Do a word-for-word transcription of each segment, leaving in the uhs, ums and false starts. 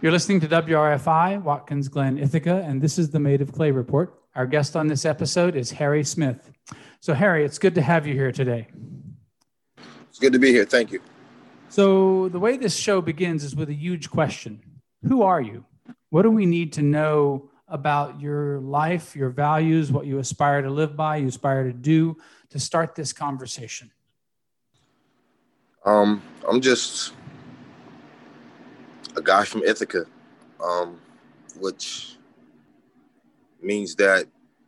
You're listening to W R F I, Watkins Glen, Ithaca, and this is the Made of Clay Report. Our guest on this episode is Harry Smith. So Harry, it's good to have you here today. It's good to be here. Thank you. So the way this show begins is with a huge question. Who are you? What do we need to know about your life, your values, what you aspire to live by, you aspire to do to start this conversation? Um, I'm just a guy from Ithaca, um, which means that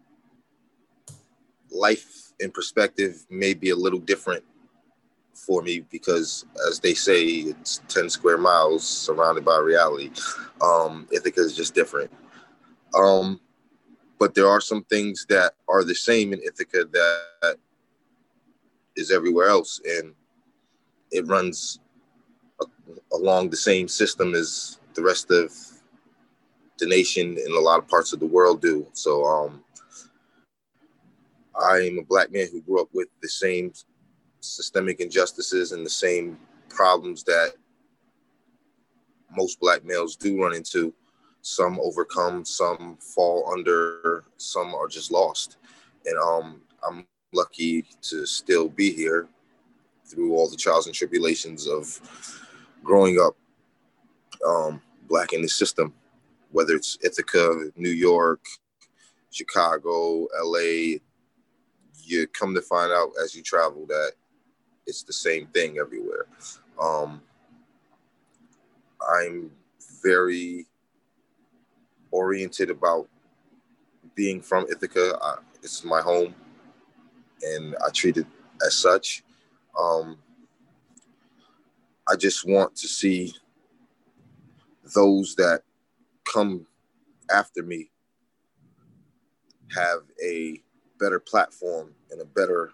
life in perspective may be a little different for me because, as they say, it's ten square miles surrounded by reality. Um, Ithaca is just different. Um, but there are some things that are the same in Ithaca that is everywhere else, and it runs along the same system as the rest of the nation and a lot of parts of the world do. So um, I am a Black man who grew up with the same systemic injustices and the same problems that most Black males do run into. Some overcome, some fall under, some are just lost. And um, I'm lucky to still be here through all the trials and tribulations of growing up um, Black in the system, whether it's Ithaca, New York, Chicago, L A. You come to find out as you travel that it's the same thing everywhere. Um, I'm very oriented about being from Ithaca. I, it's my home, and I treat it as such. Um, I just want to see those that come after me have a better platform and a better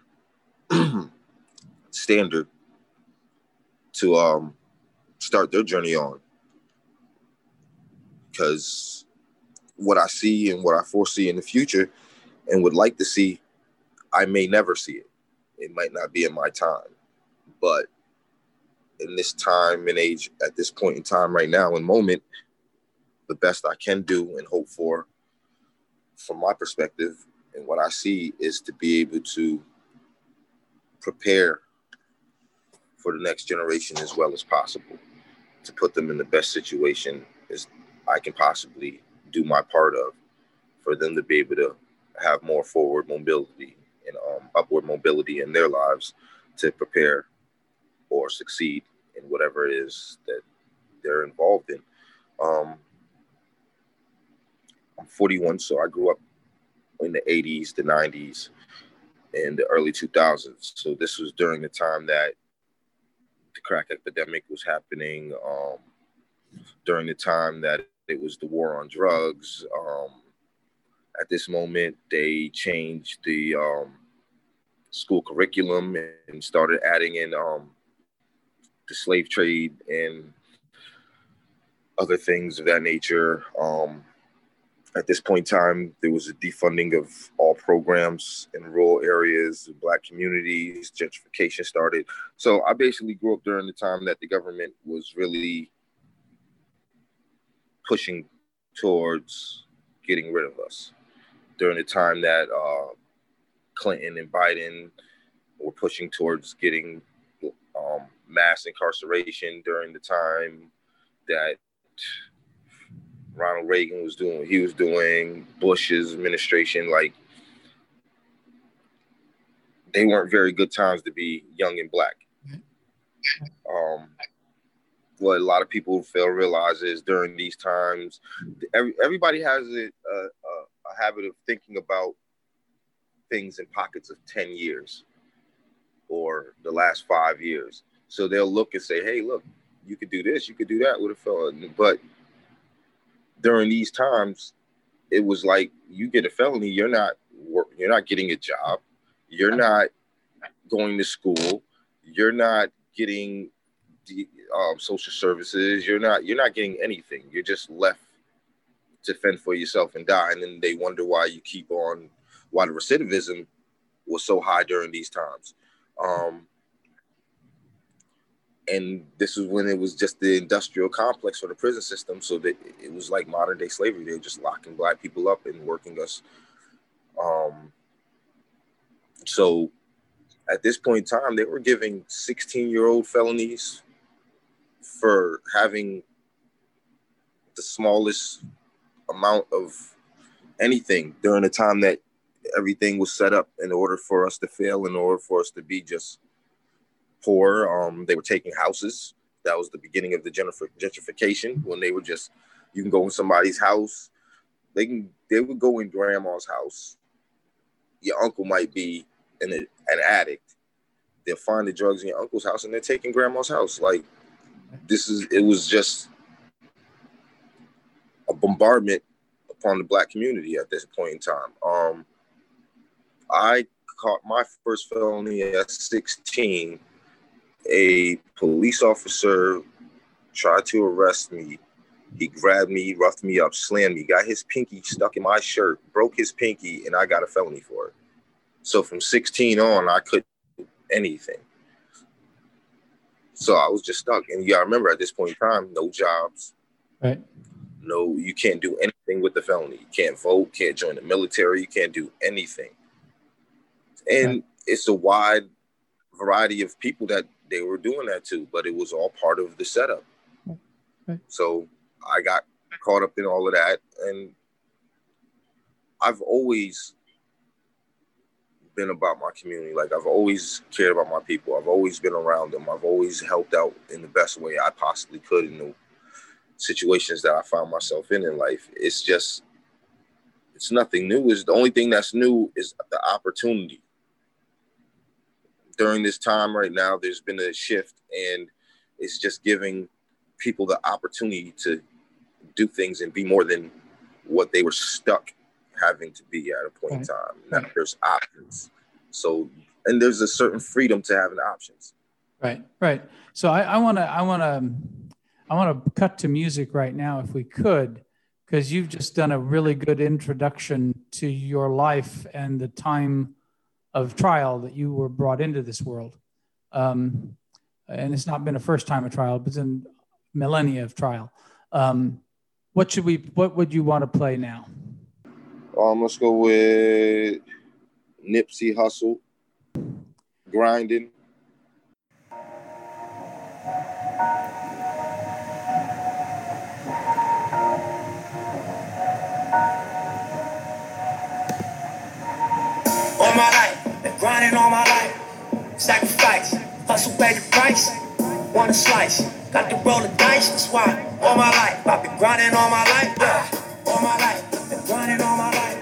standard to um, start their journey on. Because what I see and what I foresee in the future and would like to see, I may never see it. It might not be in my time. But in this time and age, at this point in time right now and moment, the best I can do and hope for, from my perspective and what I see, is to be able to prepare for the next generation as well as possible, to put them in the best situation as I can possibly do my part of, for them to be able to have more forward mobility and um, upward mobility in their lives to prepare or succeed in whatever it is that they're involved in. Um, I'm forty-one, so I grew up in the eighties, the nineties, and the early two thousands. So this was during the time that the crack epidemic was happening, um, during the time that it was the war on drugs. Um, at this moment, they changed the um, school curriculum and started adding in um, the slave trade and other things of that nature. Um, at this point in time, there was a defunding of all programs in rural areas, Black communities, gentrification started. So I basically grew up during the time that the government was really pushing towards getting rid of us. During the time that uh, Clinton and Biden were pushing towards getting um, mass incarceration, during the time that Ronald Reagan was doing what he was doing, Bush's administration, like, they weren't very good times to be young and Black. Um, what a lot of people fail to realize is during these times, every, everybody has a, a, a habit of thinking about things in pockets of ten years or the last five years. So they'll look and say, hey, look, you could do this, you could do that with a felon. But during these times, it was like, you get a felony, you're not you're not getting a job, you're not going to school, you're not getting the, um, social services, you're not you're not getting anything. You're just left to fend for yourself and die. And then they wonder why you keep on, why the recidivism was so high during these times. Um, And this was when it was just the industrial complex for the prison system. So that it was like modern day slavery. They were just locking black people up and working us. Um, so at this point in time, they were giving sixteen year old felonies for having the smallest amount of anything during the time that everything was set up in order for us to fail, in order for us to be just poor. Um, they were taking houses. That was the beginning of the gentrification, when they were just, you can go in somebody's house. They can, they would go in grandma's house. Your uncle might be an, an addict. They'll find the drugs in your uncle's house and they're taking grandma's house. Like, this is, it was just a bombardment upon the black community at this point in time. Um, I caught my first felony at sixteen. A police officer tried to arrest me. He grabbed me, roughed me up, slammed me, got his pinky stuck in my shirt, broke his pinky, and I got a felony for it. So from sixteen on, I couldn't do anything. So I was just stuck. And you gotta remember, at this point in time, no jobs. Right. No, you can't do anything with the felony. You can't vote, can't join the military, you can't do anything. And right. It's a wide variety of people that they were doing that to, but it was all part of the setup. Right. So I got caught up in all of that. And I've always been about my community. Like, I've always cared about my people. I've always been around them. I've always helped out in the best way I possibly could in the situations that I found myself in in life. It's just, it's nothing new. Is the only thing that's new is the opportunity. During this time right now, there's been a shift, and it's just giving people the opportunity to do things and be more than what they were stuck having to be at a point right. in time. Now right. There's options. So, and there's a certain freedom to having options. Right, right. So I want to, I want to, I want to cut to music right now, if we could, because you've just done a really good introduction to your life and the time of trial that you were brought into this world. Um, and it's not been a first time of trial, but it's in millennia of trial. Um, what should we, what would you want to play now? Um, let's go with Nipsey Hussle, Grinding. All my life, been grinding all my life. Sacrifice, hustle, pay the price. Want a slice, got to roll the dice. That's why all my life, I've been grinding all my life. Yeah. All my life, been grinding all my life.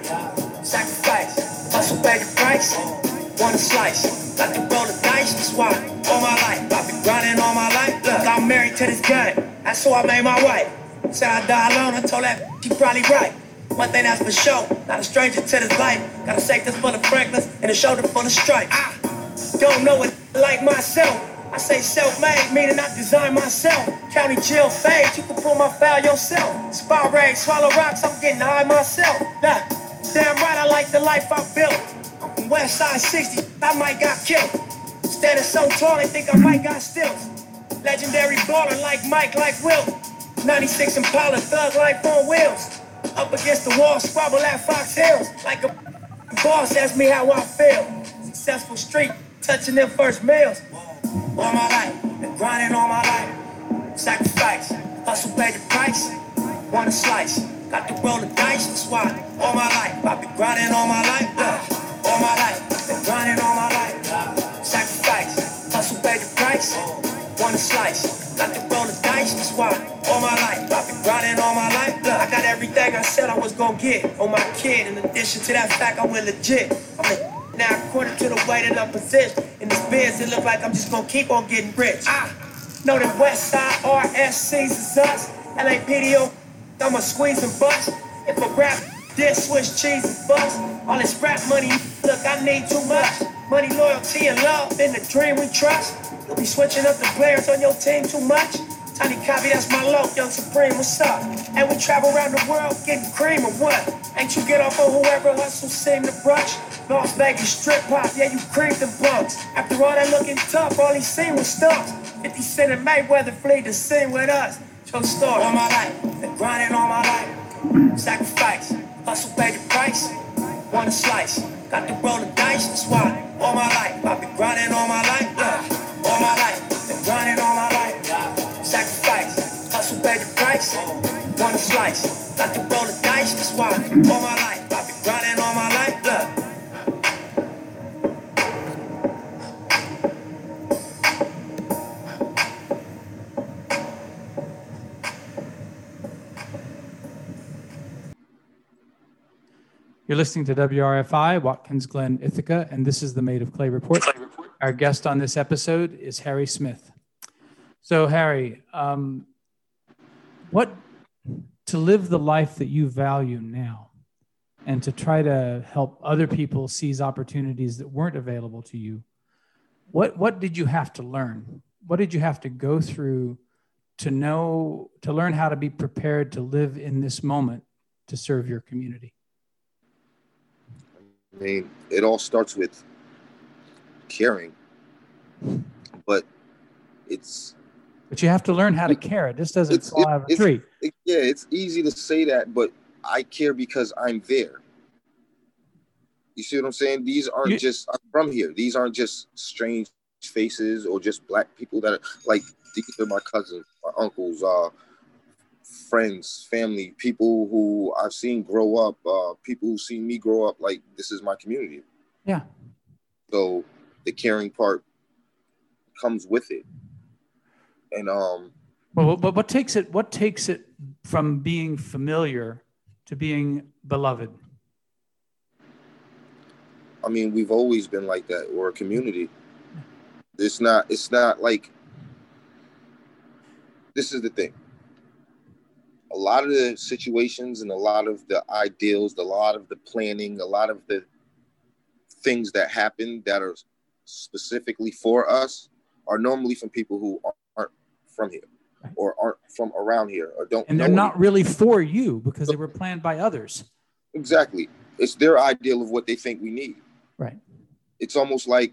Sacrifice, hustle, pay the price. Want a slice, got to roll the dice. That's why all my life, I've been grinding all my life. Look, I'm married to this gun. That's who I made my wife. Said I die alone, I told that she probably right. One thing that's for sure, not a stranger to this life. Got a safe that's full of Franklins and a shoulder full of stripes. I don't know it like myself. I say self-made, meaning I design myself. County jail fade, you can pull my foul yourself. Spy raid, swallow rocks, I'm getting high myself. Nah, damn right, I like the life I built. I'm from West Side sixty, I might got killed. Standing so tall, they think I might got stills. Legendary baller like Mike, like Wilt. ninety-six Impala, thug like four wheels. Up against the wall, squabble at Fox Hills. Like a boss, ask me how I feel. Successful street, touching them first meals. All my life, been grinding all my life. Sacrifice, hustle, pay the price. Want a slice, got to roll the dice. That's why all my life, I've been grinding all my life. Yeah. All my life, been grinding all my life. Sacrifice, hustle, pay the price. Want a slice, got to roll the dice. That's why all my life, I've been grinding all my life. Look, I got everything I said I was gonna get on my kid. In addition to that fact, I went legit. I'm a now according to the way that I'm positioned in this biz, it look like I'm just gonna keep on getting rich. I know that West Side R S Cs is us. L A P D O, I'ma squeeze and bust. If a rap this Swiss cheese and bust, all this rap money, look, I need too much. Money, loyalty, and love in the dream we trust. You'll be switching up the players on your team too much. Tiny copy, that's my low, Young Supreme, what's up? And we travel around the world getting cream or what? Ain't you get off on whoever hustle seem to brush? Las Vegas strip pop, yeah, you creamed them bugs. After all that looking tough, all he seen was stumps. fifty Cent and Mayweather flee to sing with us. True story. All my life, been grinding all my life. Sacrifice, hustle pay the price. Want a slice, got to roll the dice. That's why all my life I've been grinding all my life. Yeah. All my life, been grinding all my life. Yeah. Sacrifice, hustle pay the price. Want a slice, got to roll the dice. That's why all my life I've been grinding all my life. Yeah. You're listening to W R F I, Watkins Glen, Ithaca, and this is the Made of Clay Report. Our guest on this episode is Harry Smith. So, Harry, um, what to live the life that you value now and to try to help other people seize opportunities that weren't available to you, what, what did you have to learn? What did you have to go through to know, to learn how to be prepared to live in this moment to serve your community? I mean, it all starts with caring, but it's. But you have to learn how to care. This doesn't it's, fall it, out of a tree. It, yeah, it's easy to say that, but I care because I'm there. You see what I'm saying? These aren't you, just I'm from here. These aren't just strange faces or just black people that are like. These are my cousins, my uncles, uh, friends, family, people who I've seen grow up, uh, people who've seen me grow up. Like, this is my community. Yeah. So the caring part comes with it. And um well, but what takes it what takes it from being familiar to being beloved? I mean, we've always been like that. We're a community. It's not it's not like this is the thing. A lot of the situations and a lot of the ideals, a lot of the planning, a lot of the things that happen that are specifically for us are normally from people who aren't from here or aren't from around here or don't and they're know not anything. Really for you because they were planned by others. Exactly. It's their ideal of what they think we need. Right. It's almost like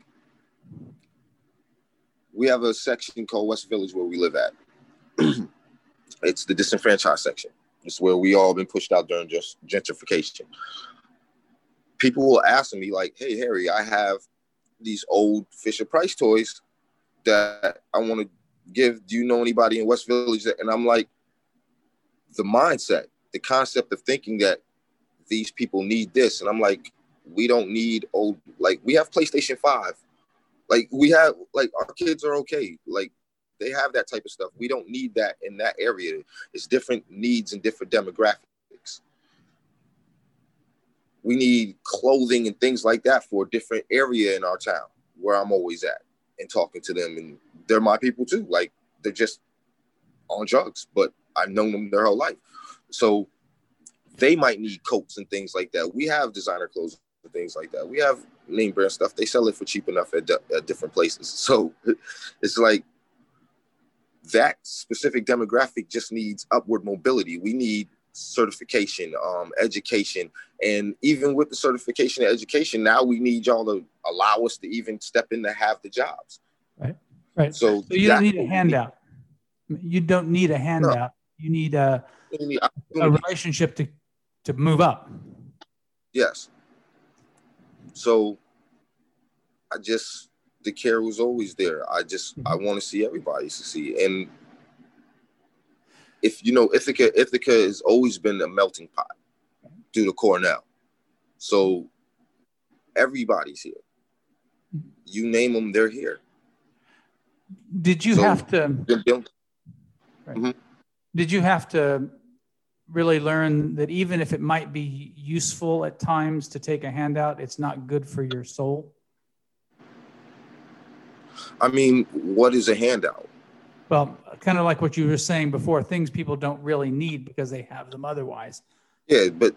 we have a section called West Village where we live at. It's the disenfranchised section. It's where we all been pushed out during just gentrification. People will ask me like, hey, Harry, I have these old Fisher-Price toys that I want to give. Do you know anybody in West Village? And I'm like, the mindset, the concept of thinking that these people need this. And I'm like, we don't need old, like we have PlayStation five. Like we have, like our kids are okay. Like they have that type of stuff. We don't need that in that area. It's different needs and different demographics. We need clothing and things like that for a different area in our town where I'm always at and talking to them. And they're my people too. Like they're just on drugs, but I've known them their whole life. So they might need coats and things like that. We have designer clothes and things like that. We have name brand stuff. They sell it for cheap enough at, at different places. So it's like, that specific demographic just needs upward mobility. We need certification, um, education. And even with the certification and education, now we need y'all to allow us to even step in to have the jobs. Right, right. So, so you don't need a handout. You don't need a handout. No. You need a, you need a relationship to, to move up. Yes. So I just... the care was always there. I just, I want to see everybody succeed. And if, you know, Ithaca, Ithaca has always been a melting pot due to Cornell. So everybody's here. You name them, they're here. Did you so, have to, right. mm-hmm. did you have to really learn that even if it might be useful at times to take a handout, it's not good for your soul? I mean, what is a handout? Well, kind of like what you were saying before, things people don't really need because they have them otherwise. Yeah, but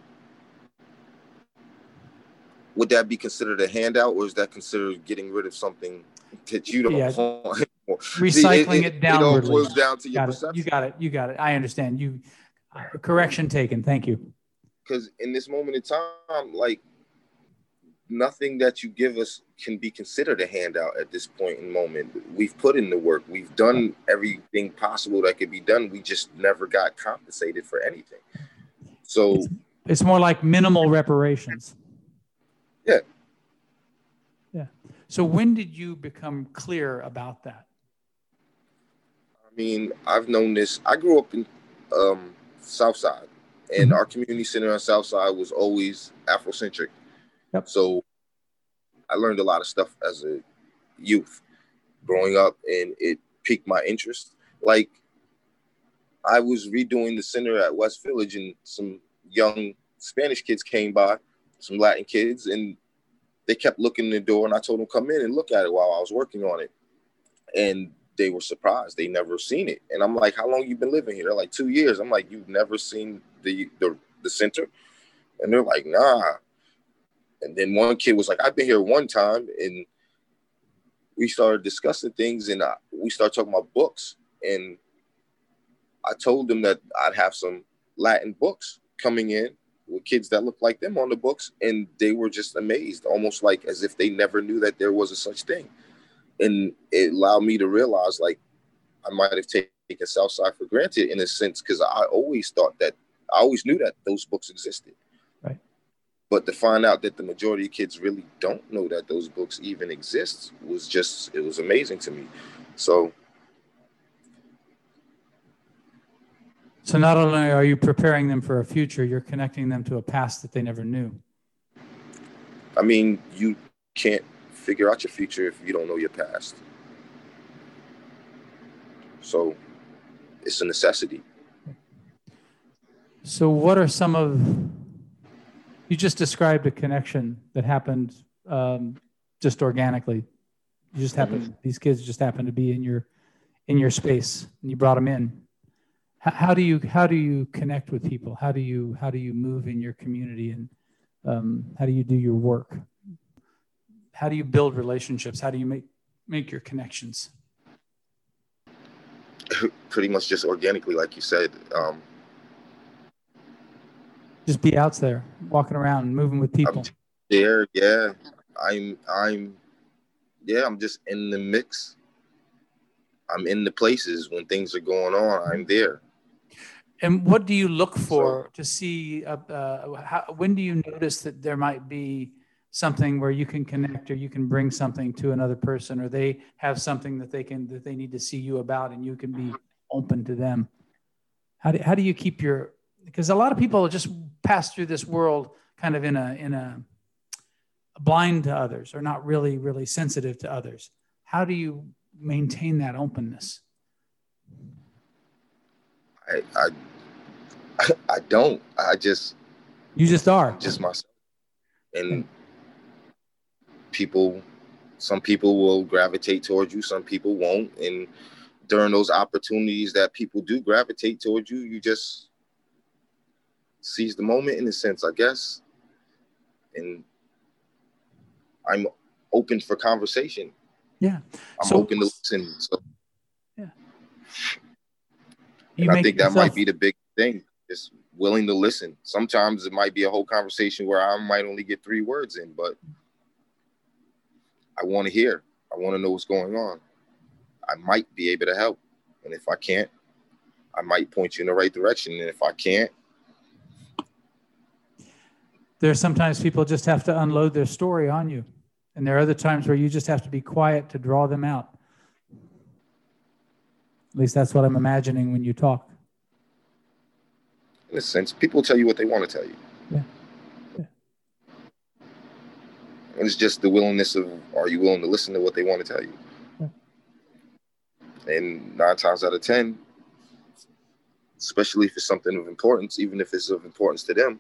would that be considered a handout, or is that considered getting rid of something that you don't yeah. want anymore? Recycling See, it, it downwardly. It all boils down to your got perception. It. You got it. You got it. I understand. You uh, correction taken. Thank you. Because in this moment in time, like nothing that you give us can be considered a handout at this point in moment. We've put in the work. We've done everything possible that could be done. We just never got compensated for anything. So it's, it's more like minimal reparations. Yeah. Yeah. So when did you become clear about that? I mean, I've known this. I grew up in um, Southside, and mm-hmm. our community center on Southside was always Afrocentric. Yep. So I learned a lot of stuff as a youth growing up, and it piqued my interest. Like, I was redoing the center at West Village, and some young Spanish kids came by, some Latin kids, and they kept looking in the door, and I told them, come in and look at it while I was working on it. And they were surprised. They never seen it. And I'm like, how long you been living here? They're like, two years. I'm like, you've never seen the, the, the center? And they're like, nah. And then one kid was like, I've been here one time. And we started discussing things, and I, we started talking about books. And I told them that I'd have some Latin books coming in with kids that look like them on the books. And they were just amazed, almost like as if they never knew that there was a such thing. And it allowed me to realize, like, I might have taken Southside for granted in a sense, because I always thought that, I always knew that those books existed. Right. But to find out that the majority of kids really don't know that those books even exist was just, it was amazing to me. So. So not only are you preparing them for a future, you're connecting them to a past that they never knew. I mean, you can't figure out your future if you don't know your past. So it's a necessity. So what are some of, you just described a connection that happened um, just organically. You just happened, mm-hmm. these kids just happened to be in your, in your space, and you brought them in. How, how do you, how do you connect with people? How do you, how do you move in your community, and um, how do you do your work? How do you build relationships? How do you make, make your connections? Pretty much just organically, like you said. Um, just be out there, walking around, moving with people. I'm there, yeah. I'm, I'm, yeah. I'm just in the mix. I'm in the places when things are going on. I'm there. And what do you look for so, to see? Uh, uh, how, when do you notice that there might be something where you can connect, or you can bring something to another person, or they have something that they can, that they need to see you about, and you can be open to them? How do, how do you keep your, because a lot of people just pass through this world kind of in a, in a blind to others, or not really, really sensitive to others. How do you maintain that openness? I, I, I don't, I just, you just are just myself. And people, some people will gravitate towards you, some people won't. And during those opportunities that people do gravitate towards you, you just seize the moment in a sense, I guess. And I'm open for conversation. Yeah. I'm so, open to listen. So. Yeah. And I think that might be the big thing, is willing to listen. Sometimes it might be a whole conversation where I might only get three words in, but I want to hear. I want to know what's going on. I might be able to help. And if I can't, I might point you in the right direction. And if I can't. There's sometimes people just have to unload their story on you. And there are other times where you just have to be quiet to draw them out. At least that's what I'm imagining when you talk. In a sense, people tell you what they want to tell you. Yeah. Yeah. And it's just the willingness of, are you willing to listen to what they want to tell you? Yeah. And nine times out of ten, especially if it's something of importance, even if it's of importance to them,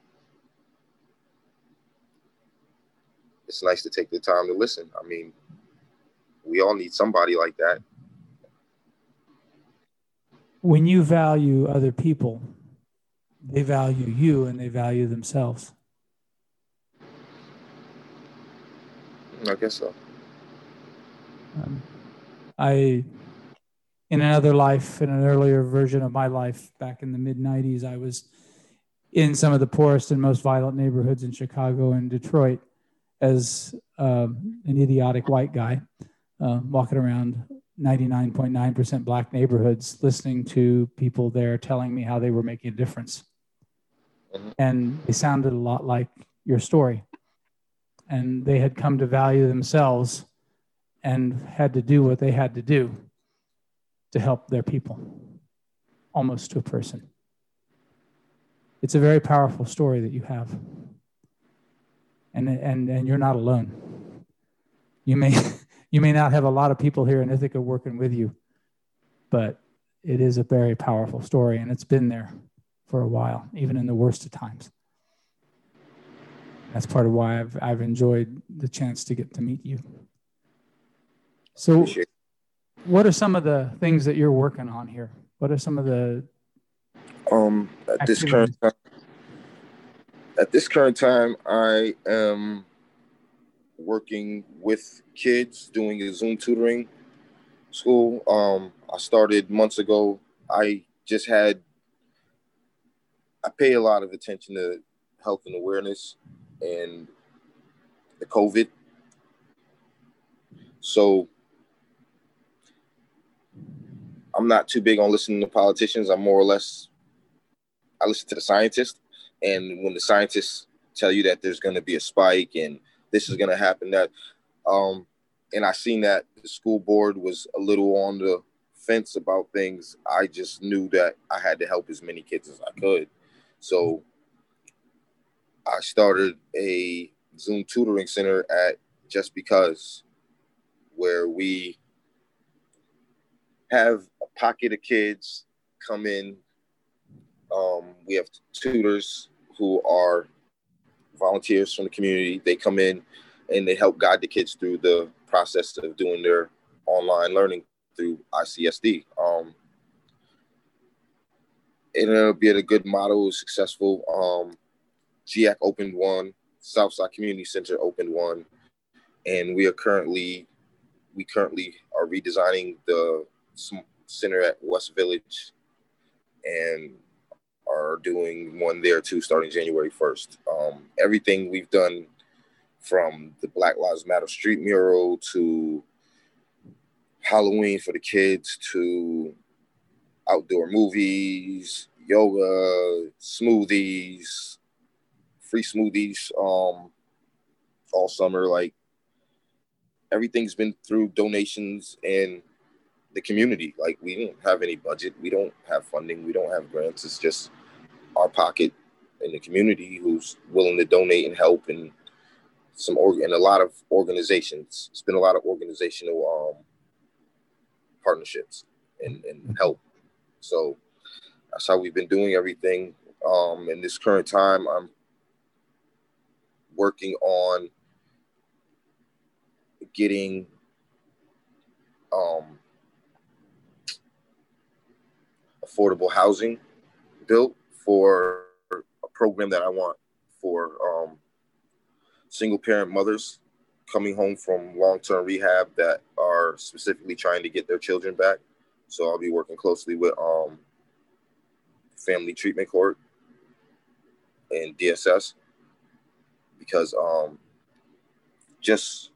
it's nice to take the time to listen. I mean, we all need somebody like that. When you value other people, they value you, and they value themselves. I guess so. Um, I, in another life, in an earlier version of my life, back in the mid nineties, I was in some of the poorest and most violent neighborhoods in Chicago and Detroit. as um, an idiotic white guy uh, walking around ninety-nine point nine percent black neighborhoods, listening to people there telling me how they were making a difference. Mm-hmm. And they sounded a lot like your story. And they had come to value themselves and had to do what they had to do to help their people, almost to a person. It's a very powerful story that you have. And, and, and you're not alone. You may, you may not have a lot of people here in Ithaca working with you, but it is a very powerful story, and it's been there for a while, even in the worst of times. That's part of why I've, I've enjoyed the chance to get to meet you. So what are some of the things that you're working on here? What are some of the um at activities? this current time at this current time I am working with kids doing a Zoom tutoring school. um I started months ago. I just had I pay a lot of attention to health and awareness and the COVID. So I'm not too big on listening to politicians. I'm more or less, I listen to the scientists. And when the scientists tell you that there's going to be a spike and this is going to happen, that, um, and I seen that the school board was a little on the fence about things, I just knew that I had to help as many kids as I could. So I started a Zoom tutoring center at Just Because, where we have a pocket of kids come in. Um, we have tutors who are volunteers from the community. They come in and they help guide the kids through the process of doing their online learning through I C S D. Um, and it'll be a good model, it was successful. Um, G A C opened one, Southside Community Center opened one, and we are currently, we currently are redesigning the center at West Village and are doing one there too starting January first. Um, everything we've done, from the Black Lives Matter street mural to Halloween for the kids to outdoor movies, yoga, smoothies, free smoothies um, all summer. Like, everything's been through donations and the community. Like, we don't have any budget. We don't have funding. We don't have grants. It's just our pocket and the community who's willing to donate and help, and some org and a lot of organizations. It's been a lot of organizational um, partnerships and, and help. So that's how we've been doing everything. Um, in this current time, I'm working on getting um, affordable housing built for a program that I want for um, single parent mothers coming home from long-term rehab that are specifically trying to get their children back. So I'll be working closely with um, Family Treatment Court and D S S, because um, just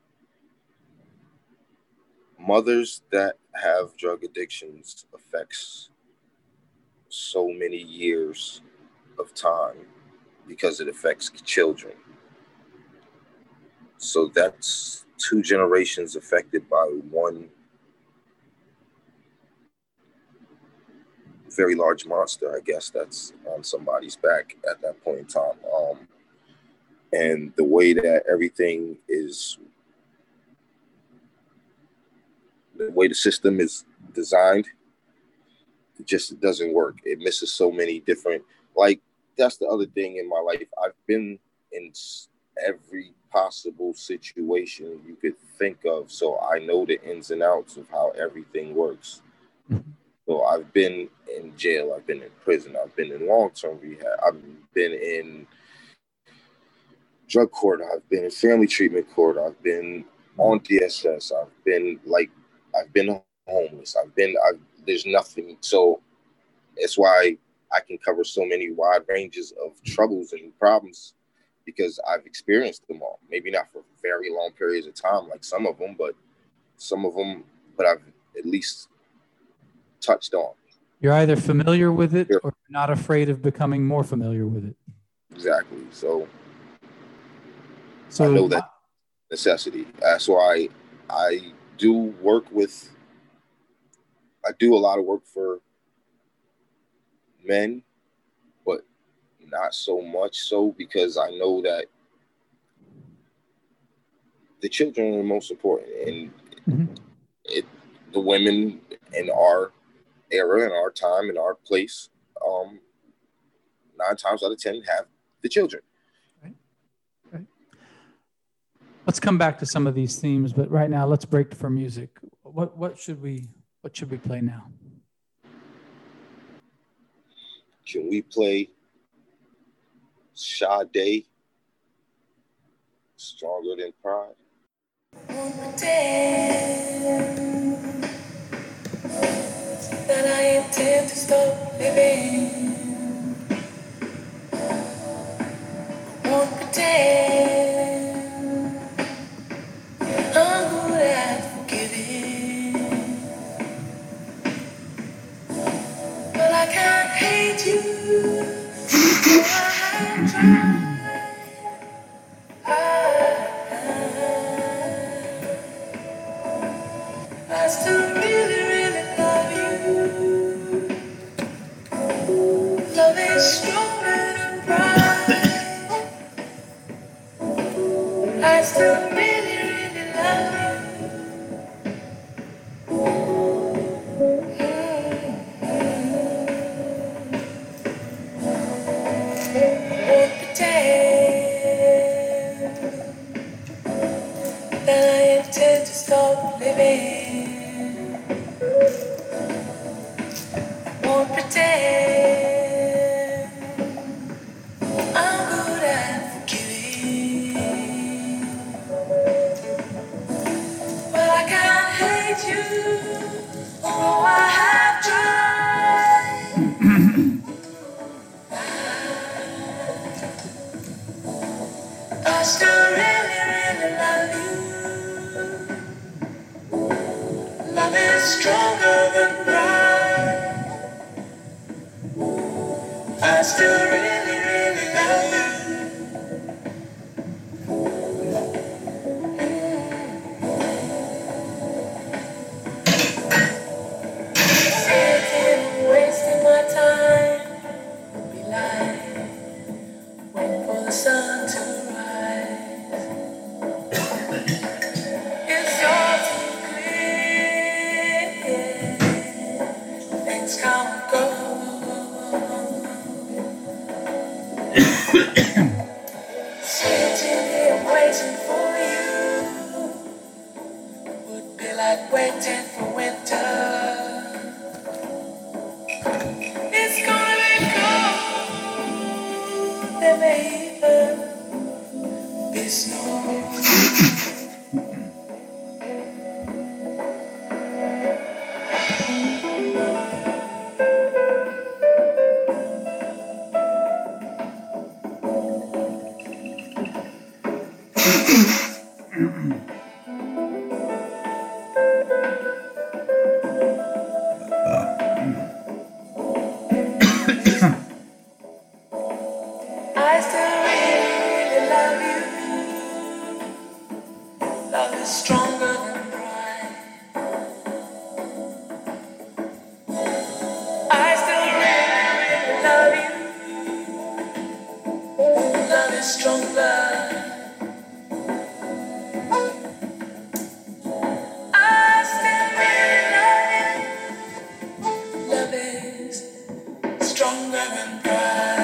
mothers that have drug addictions affects so many years of time because it affects children. So that's two generations affected by one very large monster, I guess, that's on somebody's back at that point in time. Um, and the way that everything is, the way the system is designed, it just doesn't work. It misses so many different, like, that's the other thing in my life. I've been in every possible situation you could think of, so I know the ins and outs of how everything works. So I've been in jail, I've been in prison, I've been in long-term rehab, I've been in drug court, I've been in family treatment court, I've been on D S S, I've been like, I've been homeless, I've been, I've, there's nothing. So it's why I can cover so many wide ranges of troubles and problems because I've experienced them all. Maybe not for very long periods of time, like some of them, but some of them, but I've at least touched on. You're either familiar with it or not afraid of becoming more familiar with it. Exactly. So, so I know that necessity. That's why I do work with, I do a lot of work for men, but not so much so because I know that the children are the most important, and mm-hmm. it, the women in our era, in our time, in our place, um, nine times out of ten have the children. Right. Right. Let's come back to some of these themes, but right now let's break for music. What what should we what should we play now? Can we play Sade, Stronger Than Pride? That I intend to stop living. Won't pretend I'm good at forgiving, but I can't hate you. So I have tried. I, I still really, really love you. Love is stronger than pride. I still really, really love you. Won't pretend that I intend to stop living. Won't pretend I'm good at forgiving, but I can't hate you. Oh, I have tried. I still really, really love you. Love is stronger than pride. I still really, really love you. Sitting, wasting my time. Be like, wait for the sun to rise. It's all too clear. Things come and go. Sitting here waiting for you would be like waiting for winter. It's gonna be cold. There may even be snow. I still really, really love you. Love is stronger than pride. I still really, really love you. Love is stronger. I still really love you. Love is stronger than pride.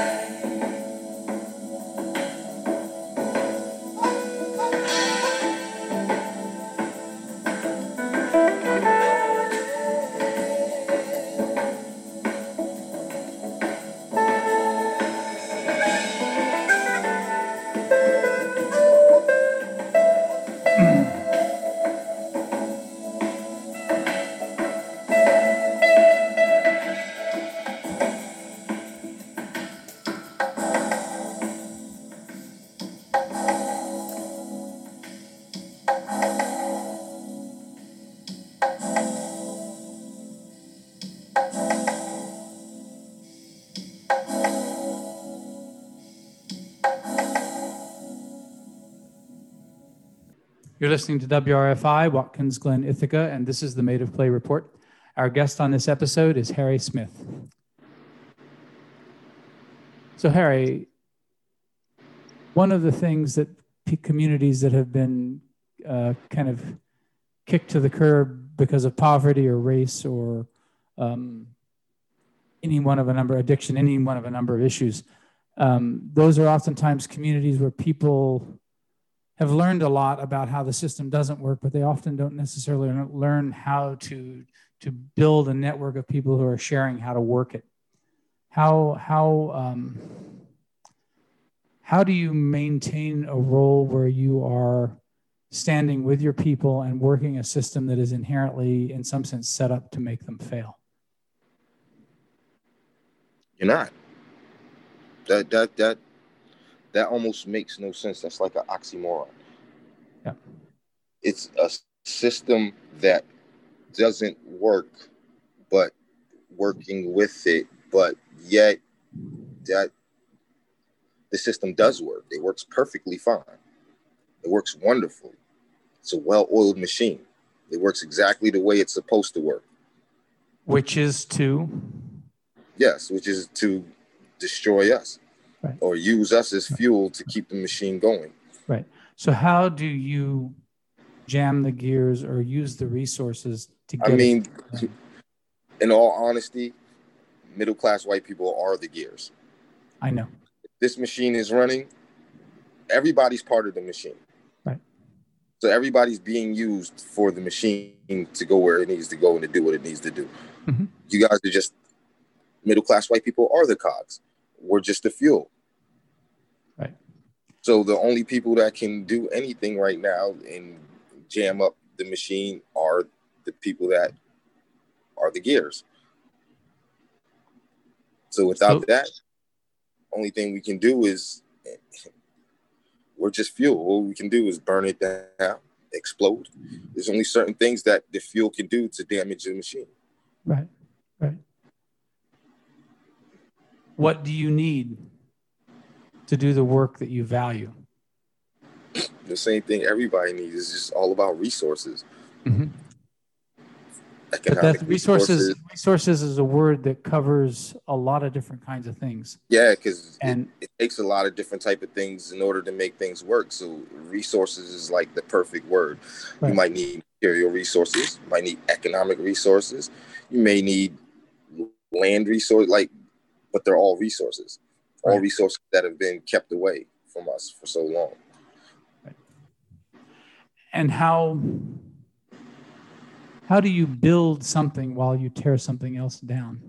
You're listening to W R F I, Watkins Glen, Ithaca, and this is the Made of Clay Report. Our guest on this episode is Harry Smith. So Harry, one of the things that communities that have been uh, kind of kicked to the curb because of poverty or race or um, any one of a number, addiction, any one of a number of issues, um, those are oftentimes communities where people have learned a lot about how the system doesn't work, but they often don't necessarily learn how to, to build a network of people who are sharing how to work it. How, how, um, how do you maintain a role where you are standing with your people and working a system that is inherently, in some sense, set up to make them fail? You're not. That, that, that, that almost makes no sense. That's like an oxymoron. Yeah. It's a system that doesn't work, but working with it, but yet that the system does work. It works perfectly fine. It works wonderfully. It's a well-oiled machine. It works exactly the way it's supposed to work. Which is to? Yes, which is to destroy us. Right. Or use us as fuel to keep the machine going. Right. So how do you jam the gears or use the resources to get I mean, it? In all honesty, middle-class white people are the gears. I know. If this machine is running, everybody's part of the machine. Right. So everybody's being used for the machine to go where it needs to go and to do what it needs to do. Mm-hmm. You guys are just, middle-class white people are the cogs. We're just the fuel. Right. So the only people that can do anything right now and jam up the machine are the people that are the gears. So without so, that, only thing we can do is we're just fuel. All we can do is burn it down, explode. There's only certain things that the fuel can do to damage the machine. Right, right. What do you need to do the work that you value? The same thing everybody needs. It's just all about resources. Mm-hmm. But that resources, resources resources is a word that covers a lot of different kinds of things. Yeah, because it, it takes a lot of different type of things in order to make things work. So resources is like the perfect word. Right. You might need material resources. You might need economic resources. You may need land resource, like, but they're all resources. All right. Resources that have been kept away from us for so long. Right. And how... How do you build something while you tear something else down?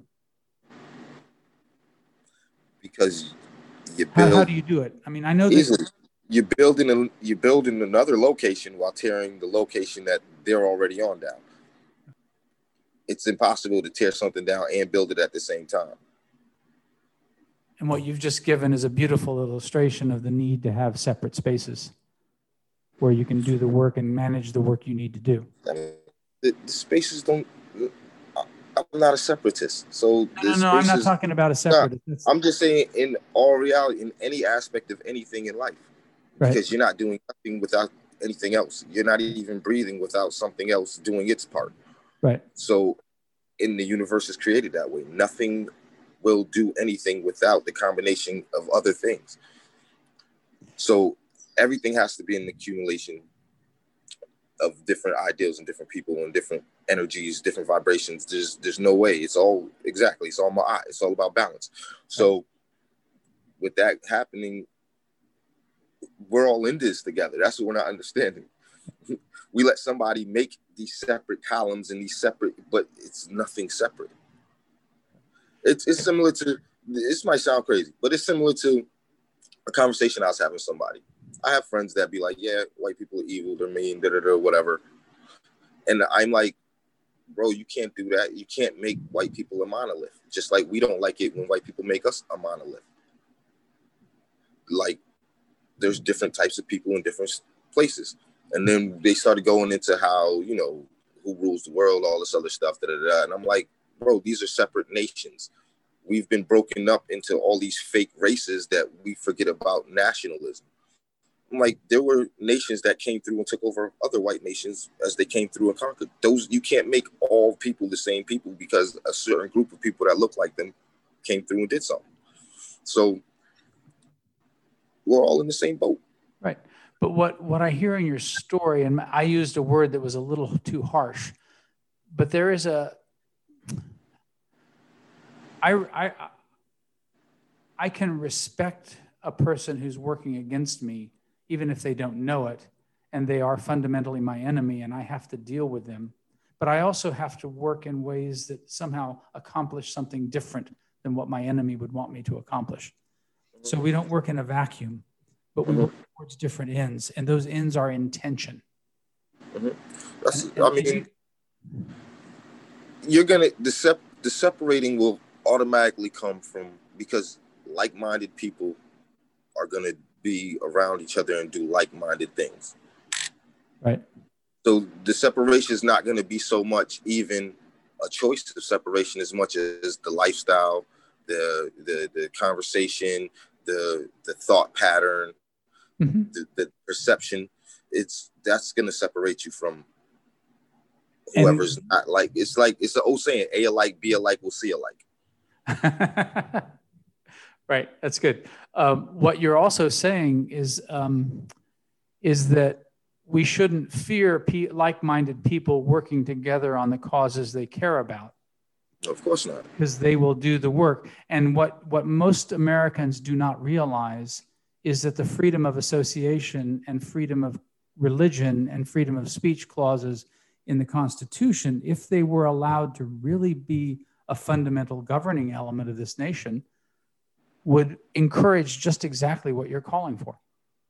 Because you build. How, how do you do it? I mean, I know easily. That you build in a, you build in another location while tearing the location that they're already on down. It's impossible to tear something down and build it at the same time. And what you've just given is a beautiful illustration of the need to have separate spaces where you can do the work and manage the work you need to do. I mean, The, the spaces don't. I'm not a separatist, so no, no, no I'm not talking about a separatist. Not, I'm just saying, in all reality, in any aspect of anything in life, right. Because you're not doing nothing without anything else. You're not even breathing without something else doing its part. Right. So, in the universe is created that way. Nothing will do anything without the combination of other things. So everything has to be an accumulation of different ideals and different people and different energies, different vibrations. There's there's no way. It's all exactly. It's all my eye. It's all about balance. So with that happening, we're all in this together. That's what we're not understanding. We let somebody make these separate columns and these separate, but it's nothing separate. It's it's similar to, this might sound crazy, but it's similar to a conversation I was having with somebody. I have friends that be like, yeah, white people are evil, they're mean, da da da, whatever. And I'm like, bro, you can't do that. You can't make white people a monolith. Just like we don't like it when white people make us a monolith. Like, there's different types of people in different places. And then they started going into how, you know, who rules the world, all this other stuff, da da da. And I'm like, bro, these are separate nations. We've been broken up into all these fake races that we forget about nationalism. Like there were nations that came through and took over other white nations as they came through and conquered. Those, you can't make all people the same people because a certain group of people that look like them came through and did something. So we're all in the same boat. Right. But what, what I hear in your story, and I used a word that was a little too harsh, but there is a, I, I, I can respect a person who's working against me, even if they don't know it, and they are fundamentally my enemy, and I have to deal with them. But I also have to work in ways that somehow accomplish something different than what my enemy would want me to accomplish. So we don't work in a vacuum, but we work towards different ends, and those ends are intention. Mm-hmm. That's, and, and I mean, you, you're gonna the sep, the separating will automatically come from, because like-minded people are gonna be around each other and do like-minded things. Right. So the separation is not going to be so much even a choice of separation as much as the lifestyle, the the the conversation, the the thought pattern, mm-hmm. the, the perception. It's that's going to separate you from whoever's and, not like. It's like it's the old saying: A alike, B alike, we'll see alike. Right. That's good. Um, what you're also saying is, um, is that we shouldn't fear pe- like-minded people working together on the causes they care about. Of course not. Because they will do the work. And what, what most Americans do not realize is that the freedom of association and freedom of religion and freedom of speech clauses in the Constitution, if they were allowed to really be a fundamental governing element of this nation, would encourage just exactly what you're calling for,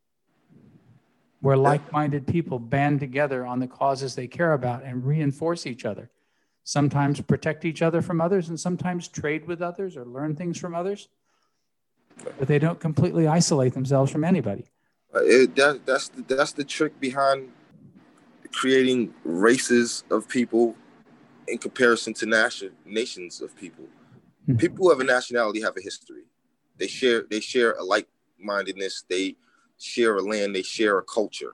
where like-minded people band together on the causes they care about and reinforce each other, sometimes protect each other from others and sometimes trade with others or learn things from others, but they don't completely isolate themselves from anybody. Uh, it, that, that's, the, that's the trick behind creating races of people in comparison to nation, nations of people. Mm-hmm. People who have a nationality have a history. They share, they share a like-mindedness. They share a land. They share a culture.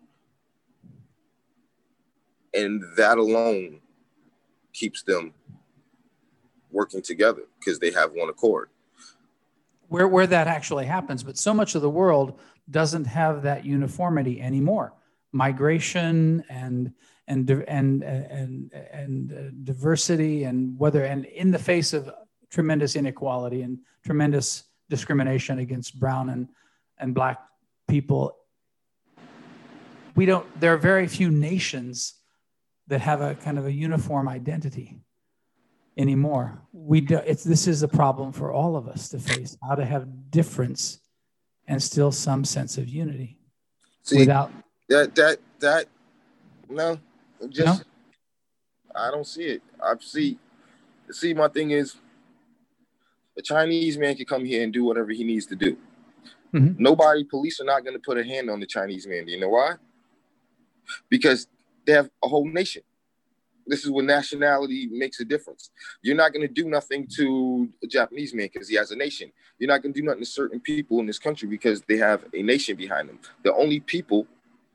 And that alone keeps them working together because they have one accord. Where, where that actually happens. But so much of the world doesn't have that uniformity anymore. Migration and and and and and uh, diversity, and whether and in the face of tremendous inequality and tremendous discrimination against brown and, and black people, we don't, there are very few nations that have a kind of a uniform identity anymore. We do, it's, this is a problem for all of us to face, how to have difference and still some sense of unity. See, without that, that, that, no, just, no? I don't see it. I see, see, my thing is, a Chinese man can come here and do whatever he needs to do. Mm-hmm. Nobody, police are not going to put a hand on the Chinese man. Do you know why? Because they have a whole nation. This is where nationality makes a difference. You're not going to do nothing to a Japanese man because he has a nation. You're not going to do nothing to certain people in this country because they have a nation behind them. The only people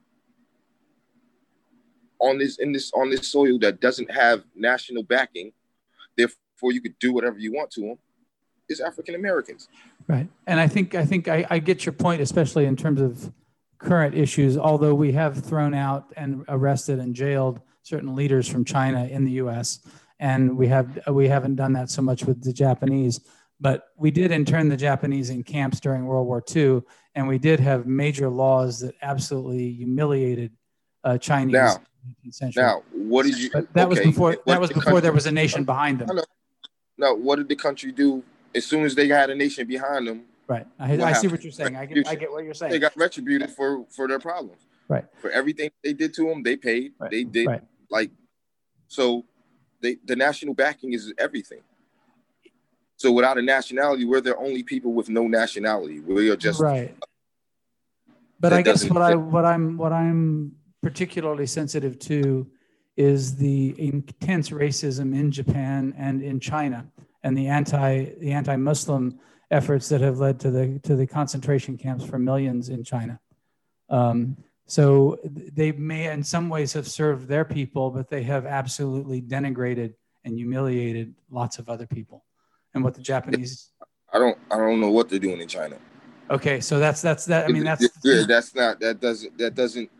on this in this on this soil that doesn't have national backing, therefore you could do whatever you want to them, is African Americans. Right. And I think I think I, I get your point, especially in terms of current issues, although we have thrown out and arrested and jailed certain leaders from China in the U S. And we have we haven't done that so much with the Japanese, but we did intern the Japanese in camps during World War Two, and we did have major laws that absolutely humiliated uh, Chinese. Now, century. now, what did you? But that okay, was before. That was the before country, there was a nation behind them. No, what did the country do as soon as they had a nation behind them? Right. I, I see what you're saying. I get, I get what you're saying. They got retributed for, for their problems. Right. For everything they did to them, they paid. Right. They did right. like, so they, the national backing is everything. So without a nationality, we're the only people with no nationality. We are just right. But I guess what I what I'm what I'm particularly sensitive to is the intense racism in Japan and in China, and the anti the anti-Muslim efforts that have led to the to the concentration camps for millions in China. Um, so they may in some ways have served their people, but they have absolutely denigrated and humiliated lots of other people. And what the Japanese... I don't I don't know what they're doing in China. Okay, so that's that's that. I mean, that's yeah, that's not that doesn't that doesn't.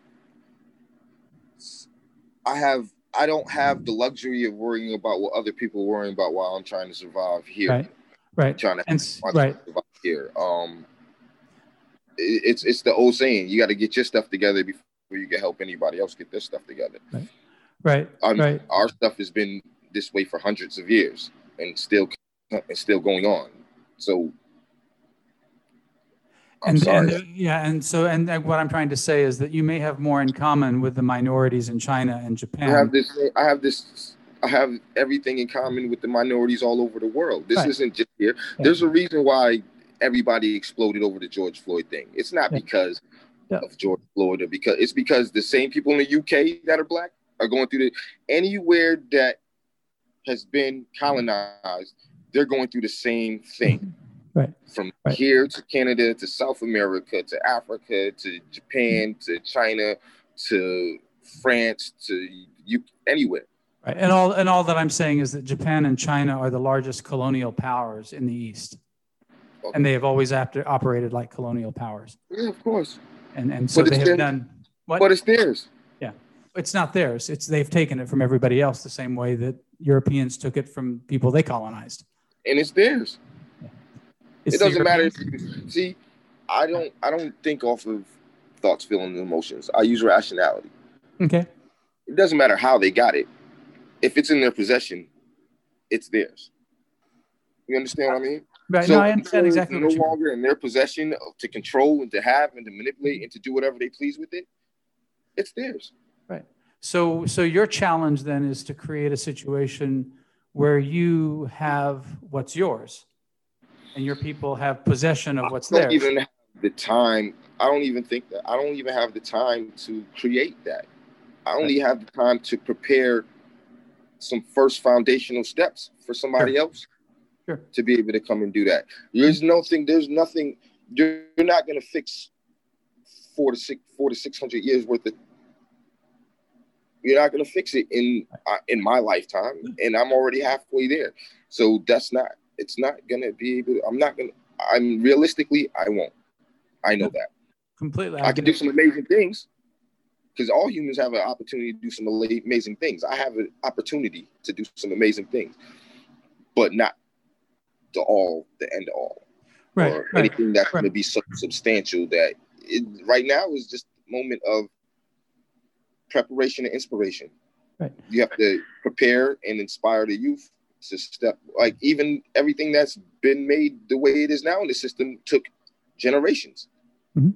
I have I don't have the luxury of worrying about what other people are worrying about while I'm trying to survive here. Right, right, I'm trying to and right survive here. Um, it, it's it's the old saying: you got to get your stuff together before you can help anybody else get their stuff together. Right, right, I mean, right. Our stuff has been this way for hundreds of years, and still and still going on. So. I'm and, sorry. and yeah, and so and what I'm trying to say is that you may have more in common with the minorities in China and Japan. I have this. I have this. I have everything in common with the minorities all over the world. This right. isn't just here. Yeah. There's a reason why everybody exploded over the George Floyd thing. It's not yeah. because yeah. of George Floyd, or because it's because the same people in the U K that are black are going through the anywhere that has been colonized. They're going through the same thing. Right. From right. here to Canada to South America to Africa to Japan to China to France to you anywhere. Right. And all and all that I'm saying is that Japan and China are the largest colonial powers in the East. Okay. And they have always after, operated like colonial powers. Yeah, of course. And and so but they have theirs. done what? But it's theirs. Yeah. It's not theirs. It's they've taken it from everybody else the same way that Europeans took it from people they colonized. And it's theirs. It's it doesn't matter if you see, I don't I don't think off of thoughts, feelings, and emotions. I use rationality. Okay. It doesn't matter how they got it. If it's in their possession, it's theirs. You understand what I mean? Right. So no, I understand exactly no what you longer in their possession to control and to have and to manipulate and to do whatever they please with it. It's theirs. Right. So so your challenge then is to create a situation where you have what's yours. And your people have possession of what's there. I don't even have the time. I don't even think that. I don't even have the time to create that. I only have the time to prepare some first foundational steps for somebody sure. else sure. to be able to come and do that. There's nothing. There's nothing. You're not going to fix four to six, four to six hundred years worth of. You're not going to fix it in uh, in my lifetime, and I'm already halfway there. So that's not. It's not going to be able to, I'm not going to, I'm realistically, I won't. I know that. Completely. I can do some amazing things because all humans have an opportunity to do some amazing things. I have an opportunity to do some amazing things, but not the all, the end all. Right. Or right, anything that's right. going to be so substantial that it, right now is just a moment of preparation and inspiration. Right. You have to prepare and inspire the youth. To step like even everything that's been made the way it is now in the system took generations. Mm-hmm.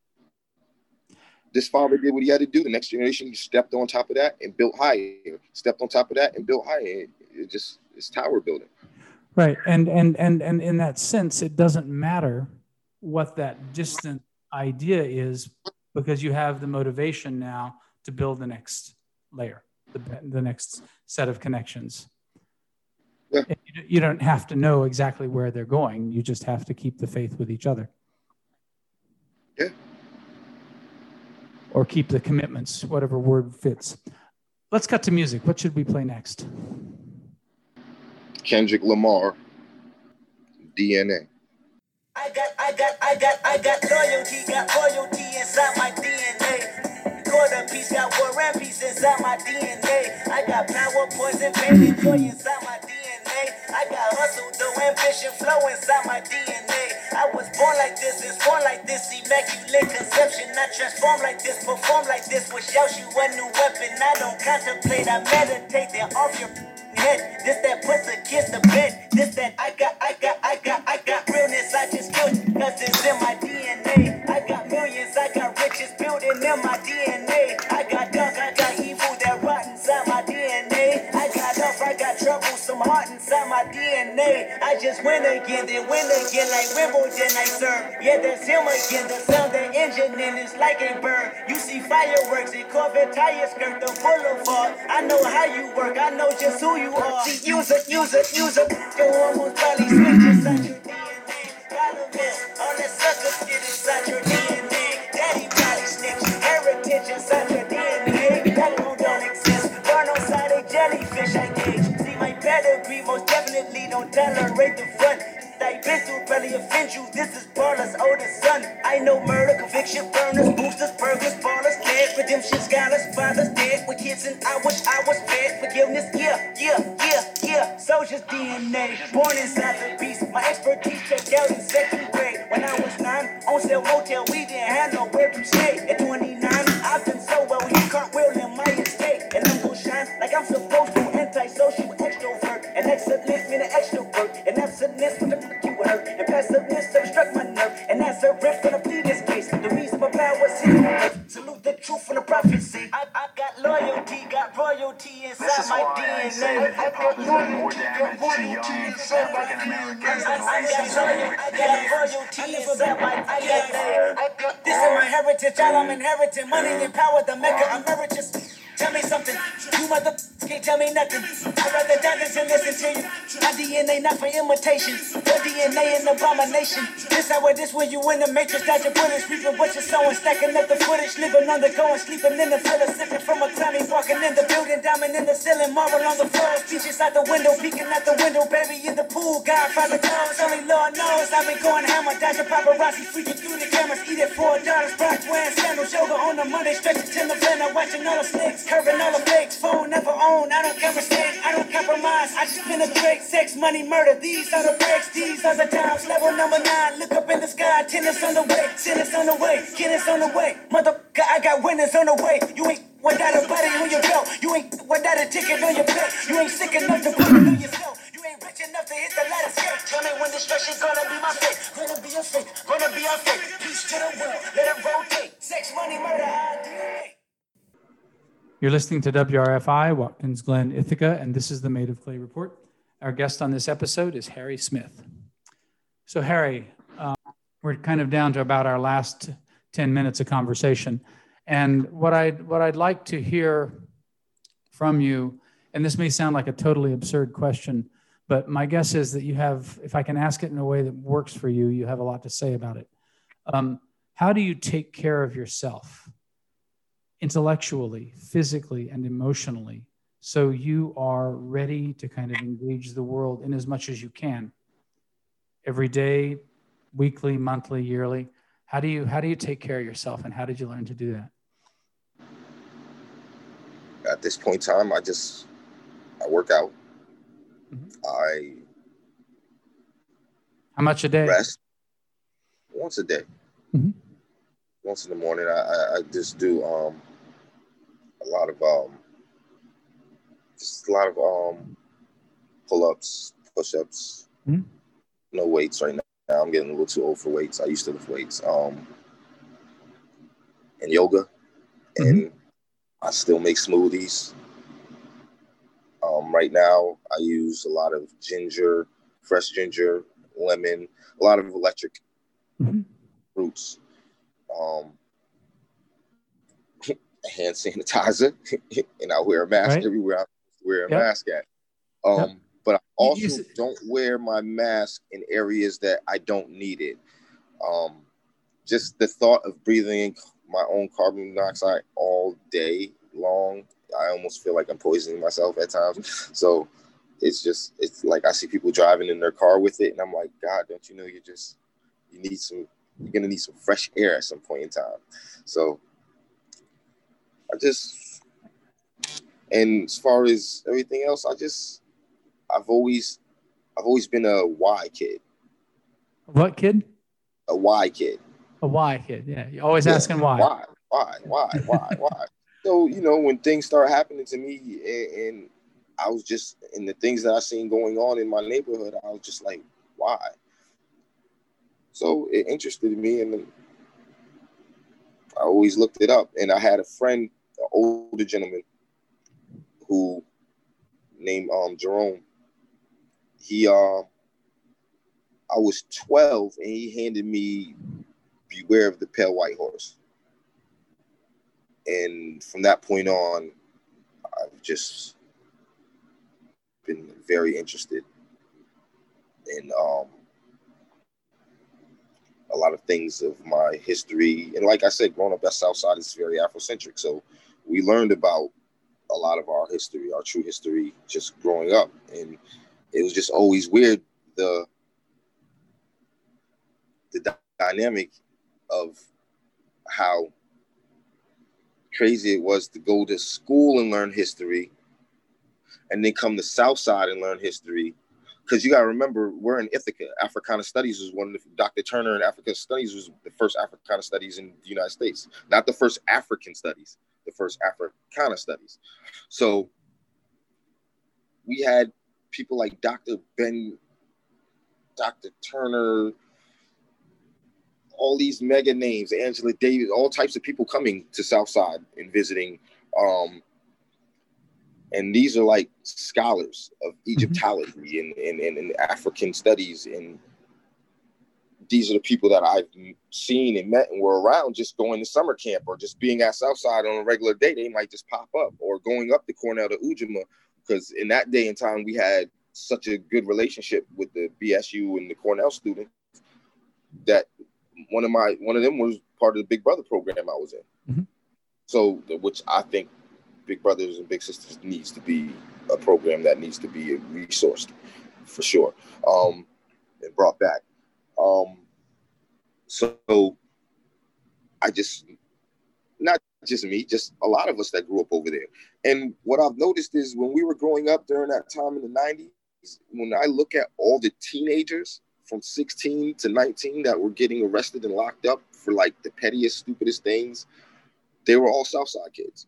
This father did what he had to do. The next generation stepped on top of that and built higher. Stepped on top of that and built higher. It, it just it's tower building. Right, and and and and in that sense, it doesn't matter what that distant idea is because you have the motivation now to build the next layer, the the next set of connections. Yeah. You don't have to know exactly where they're going. You just have to keep the faith with each other. Yeah. Or keep the commitments, whatever word fits. Let's cut to music. What should we play next? Kendrick Lamar, D N A. I got, I got, I got, I got loyalty, got loyalty inside my D N A. Quarter piece, got war and peace inside my D N A. I got power, poison, pain, and joy inside my D N A. I got hustle, though, ambition, flow inside my D N A. I was born like this, is born like this, immaculate conception. I transform like this, perform like this, wish out you a new weapon. I don't contemplate, I meditate, then off your head. This that puts against the bed. This that I got, I got, I got, I got realness. I just killed you, cause it's in my D N A. I got millions, I got riches building in my D N A. I got dark, I got evil that rot inside my D N A. I got off, I got trouble, some heart inside my D N A. I just win again, then win again like Wimbledon I serve. Yeah, that's him again. The sound that engine in is like a bird. You see fireworks and Corvette tires skirt the boulevard. I know how you work, I know just who you are. See, use it, use it, use it. You almost probably switch inside your D N A. Dollar bill, all that sucker shit inside your D N A. Daddy probably snitch. Son, I know murder, conviction, burners, boosters, burglars, ballers, dead, redemption, scholars, fathers dead with kids, and I wish I was fed. Forgiveness, yeah, yeah, yeah, yeah. Soldier's D N A, born inside the beast. My expertise checked out in second grade. When I was nine, on sale motel, we didn't have nowhere to stay. At twenty-nine, I've been so well, you can't will in my estate. And I'm gonna shine like I'm supposed to, antisocial extrovert. And excellence mean an extrovert. And absentness when the fuck you hurt. And passiveness struck my nerve. And that's a riff gonna plead this case. The reason my power's here. Salute the truth and the prophecy. I, I got loyalty, got royalty inside my D N A. I got loyalty, got royalty inside my D N A. I got loyalty, I got royalty inside my D N A. This is my heritage, all I'm inheriting. Money and power, the mecca emeritus. Tell me something, you mother can't tell me nothing. I'd rather die than to listen to you. My D N A not for imitation. Your D N A an abomination. This how it is when you in the matrix. Dodge your bullets, reaping what you're sowing. Stacking up the footage, living on the go and sleeping in the villa. Sipping from a Tommy, walking in the building. Diamond in the ceiling, marble on the floor. Speeches out the window, peeking out the window. Baby in the pool, Godfather goes. Only Lord knows I've been going hammer. Dodging paparazzi, freaking through the cameras. Eating four dollars, Brock wearing sandals. Yoga on the Monday, stretching to the van. Watching all the snakes. Curving all the fakes, phone never own. I don't care mistake, I don't compromise. I just penetrate, sex, money, murder. These are the breaks, these are the times. Level number nine, look up in the sky. Tennis on the way, tennis on the way, tennis on the way. Motherfucker, I got winners on the way. You ain't without a buddy on your belt. You ain't without a ticket on your plate. You ain't sick enough to put it on yourself. You ain't rich enough to hit the ladder scale. Tell me when destruction gonna be my fate. Gonna be your fate, gonna be our fate. Peace to the world, let it rotate. Sex, money, murder, I D N A. You're listening to W R F I, Watkins Glen, Ithaca, and this is the Made of Clay Report. Our guest on this episode is Harry Smith. So Harry, um, we're kind of down to about our last ten minutes of conversation. And what I'd, what I'd like to hear from you, and this may sound like a totally absurd question, but my guess is that you have, if I can ask it in a way that works for you, you have a lot to say about it. Um, how do you take care of yourself? Intellectually, physically, and emotionally, so you are ready to kind of engage the world in as much as you can, every day, weekly, monthly, yearly. How do you how do you take care of yourself, and how did you learn to do that? At this point in time, I just I work out. Mm-hmm. I how much a day? Rest once a day. Mm-hmm. Once in the morning, I, I, I just do um. a lot of um, just a lot of um, pull-ups, push-ups. Mm-hmm. No weights right now. I'm getting a little too old for weights. I used to lift weights. Um, and yoga, mm-hmm. and I still make smoothies. Um, right now, I use a lot of ginger, fresh ginger, lemon, a lot of electric mm-hmm. roots. Um, hand sanitizer, and I wear a mask right. everywhere I wear a yep. mask at. Um, yep. But I also you, you, don't wear my mask in areas that I don't need it. Um, just the thought of breathing in my own carbon monoxide all day long, I almost feel like I'm poisoning myself at times. So it's just, it's like I see people driving in their car with it, and I'm like, God, don't you know you just, you need some, you're going to need some fresh air at some point in time. So I just, and as far as everything else, I just, I've always, I've always been a why kid. What kid? A why kid. A why kid, yeah. You're always yeah. asking why. Why, why, why, why, why? So, you know, when things start happening to me, and, and I was just, in the things that I seen going on in my neighborhood, I was just like, why? So it interested me, and I always looked it up. And I had a friend, an older gentleman, who named um, Jerome. He, uh, I was twelve, and he handed me Beware of the Pale White Horse. And from that point on, I've just been very interested in um, a lot of things of my history. And like I said, growing up at Southside is very Afrocentric. So we learned about a lot of our history, our true history, just growing up. And it was just always weird, the the dynamic of how crazy it was to go to school and learn history and then come to Southside and learn history. Because you got to remember, we're in Ithaca. Africana Studies was one of the, Doctor Turner in African Studies was the first Africana Studies in the United States. Not the first African Studies, the first Africana Studies. So we had people like Doctor Ben, Doctor Turner, all these mega names, Angela Davis, all types of people coming to Southside and visiting. Um, and these are like scholars of Egyptology mm-hmm. and, and, and African studies. And these are the people that I've seen and met and were around just going to summer camp or just being at Southside on a regular day. They might just pop up, or going up to Cornell to Ujima, because in that day and time, we had such a good relationship with the B S U and the Cornell students that one of my one of them was part of the Big Brother program I was in. Mm-hmm. So, which I think Big Brothers and Big Sisters needs to be a program that needs to be resourced for sure, um, and brought back. Um, so I just, not just me, just a lot of us that grew up over there. And what I've noticed is when we were growing up during that time in the nineties, when I look at all the teenagers from sixteen to nineteen that were getting arrested and locked up for like the pettiest, stupidest things, they were all Southside kids,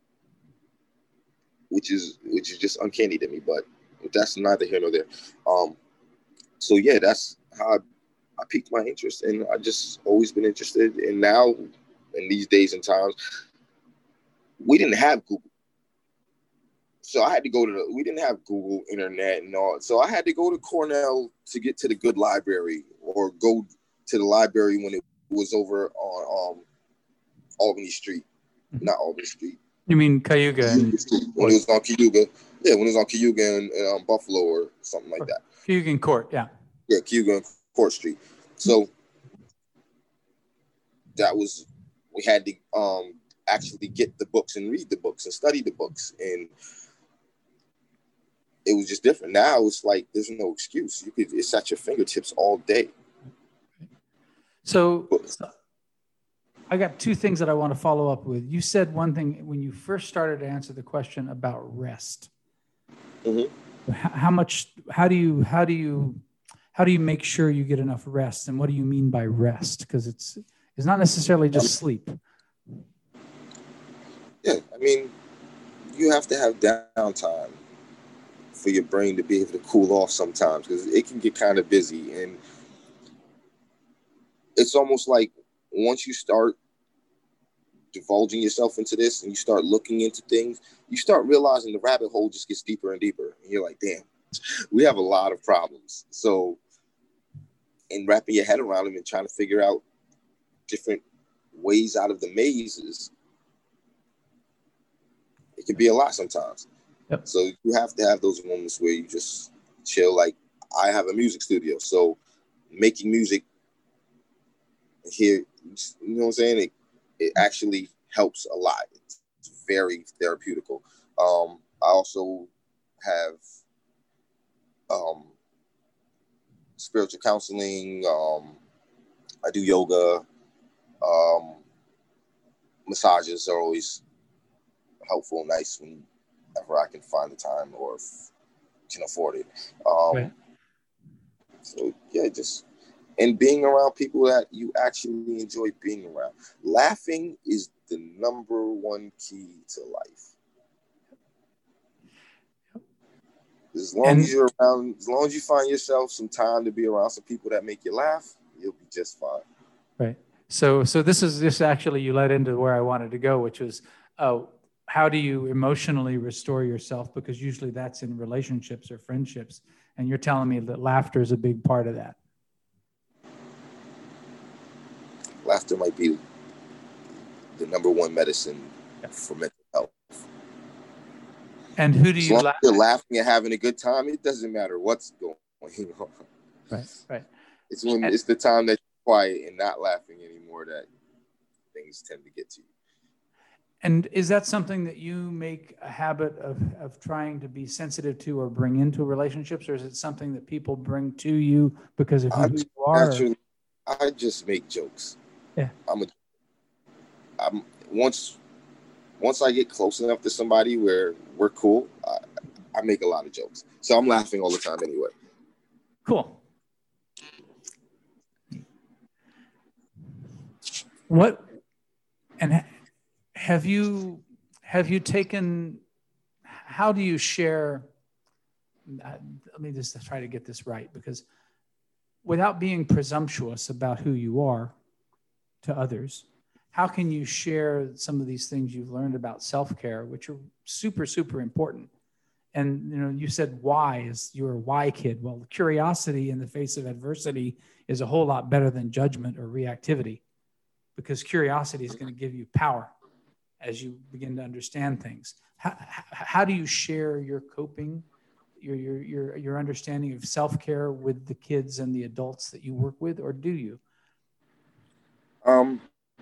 which is which is just uncanny to me. But that's neither here nor there. Um, so yeah, that's how I, I piqued my interest, and I just always been interested. And now, in these days and times, we didn't have Google. So I had to go to the, we didn't have Google, internet, and all. So I had to go to Cornell to get to the good library, or go to the library when it was over on um, Albany Street. Not Albany Street. You mean Cayuga? And, when it was on Cayuga. Yeah, when it was on Cayuga and, and um, Buffalo or something like that. Cayuga and Court, yeah. Yeah, Cayuga and Court Street. So that was, we had to um, actually get the books and read the books and study the books. And it was just different. Now it's like there's no excuse. You could, it's at your fingertips all day. So, so I got two things that I want to follow up with. You said one thing when you first started to answer the question about rest. Mm-hmm. How, how much? How do you? How do you? How do you make sure you get enough rest? And what do you mean by rest? Because it's it's not necessarily just sleep. Yeah, I mean, you have to have downtime for your brain to be able to cool off sometimes, because it can get kind of busy. And it's almost like once you start divulging yourself into this and you start looking into things, you start realizing the rabbit hole just gets deeper and deeper. And you're like, damn, we have a lot of problems. So, and wrapping your head around them and trying to figure out different ways out of the mazes, it can be a lot sometimes. Yep. So you have to have those moments where you just chill. Like I have a music studio, so making music here, you know what I'm saying? It, it actually helps a lot. It's very therapeutical. Um, I also have um, spiritual counseling. Um, I do yoga. Um, massages are always helpful and nice whenever I can find the time or if can afford it. Um, right. So yeah, just and being around people that you actually enjoy being around. Laughing is the number one key to life. As long and, as you're around, as long as you find yourself some time to be around some people that make you laugh, you'll be just fine. Right. So, so this is this actually you led into where I wanted to go, which was, uh, how do you emotionally restore yourself? Because usually that's in relationships or friendships, and you're telling me that laughter is a big part of that. Laughter might be the number one medicine yeah. for mental health. And who do you as long laugh as you're laughing and having a good time, it doesn't matter what's going on. Right, right. It's when and, it's the time that you're quiet and not laughing anymore that things tend to get to you. And is that something that you make a habit of, of trying to be sensitive to or bring into relationships, or is it something that people bring to you because of who I, you are? Naturally, I just make jokes. Yeah. I'm a. I'm once. Once I get close enough to somebody where we're cool, I, I make a lot of jokes. So I'm laughing all the time anyway. Cool. What, and have you, have you taken, how do you share, uh, let me just try to get this right, because without being presumptuous about who you are to others, how can you share some of these things you've learned about self-care, which are super, super important? And you know, you said why is you're a why kid. Well, curiosity in the face of adversity is a whole lot better than judgment or reactivity, because curiosity is going to give you power as you begin to understand things. How, how do you share your coping, your, your, your, your understanding of self-care with the kids and the adults that you work with, or do you? Um,